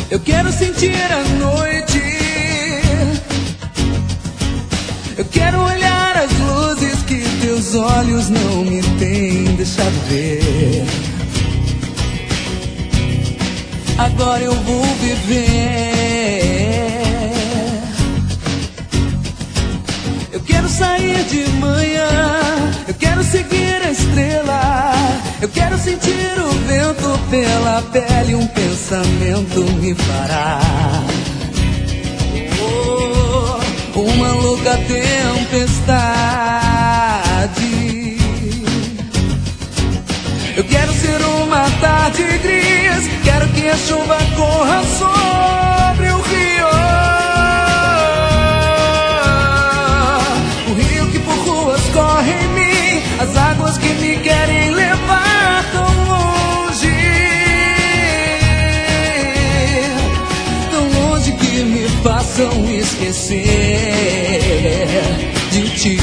Eu quero sentir a noite, eu quero olhar as luzes que teus olhos não me têm deixado ver. Agora eu vou viver. Eu quero sair de manhã, eu quero seguir a estrela, eu quero sentir o vento pela pele, um pensamento me fará uma louca tempestade. Eu quero ser uma tarde gris, quero que a chuva corra sobre o rio, o rio que por ruas corre em mim, as águas que me querem levar tão longe que me façam esquecer de ti.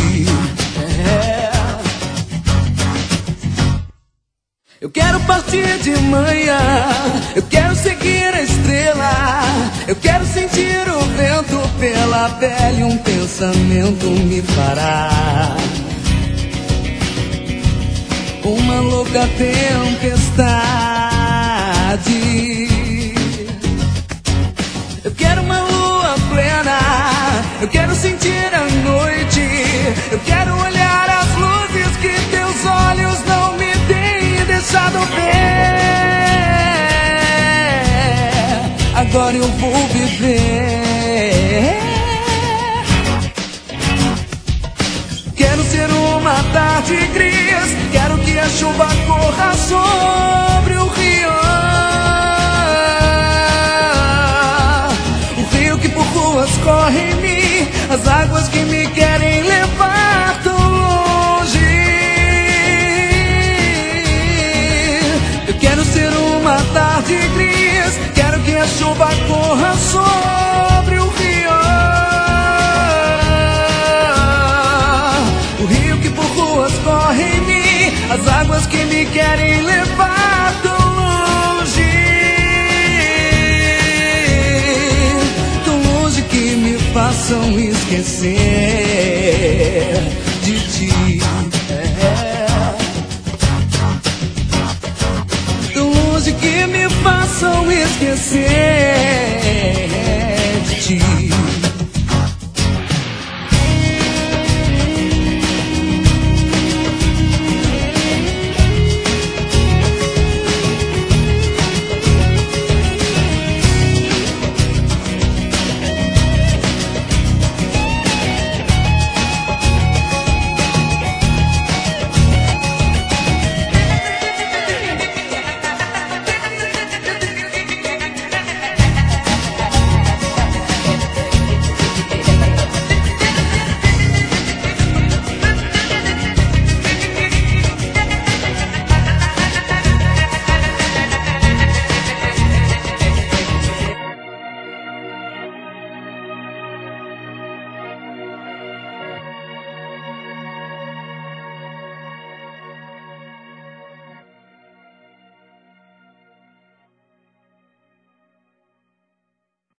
Eu quero partir de manhã, eu quero seguir a estrela, eu quero sentir o vento pela pele, um pensamento me fará uma louca tempestade. Eu quero uma lua plena, eu quero sentir a noite, eu quero olhar as luzes que teus olhos não me têm deixado ver. Agora eu vou viver. Quero ser uma tarde gris, quero que a chuva corra sobre o rio, o rio que por ruas corre em mim, as águas que me querem levar tão longe. Eu quero ser uma tarde gris, quero que a chuva corra sobre o rio, o rio que por ruas corre em mim, as águas que me querem levar tão longe que me façam esquecer de ti. Tão longe que me façam esquecer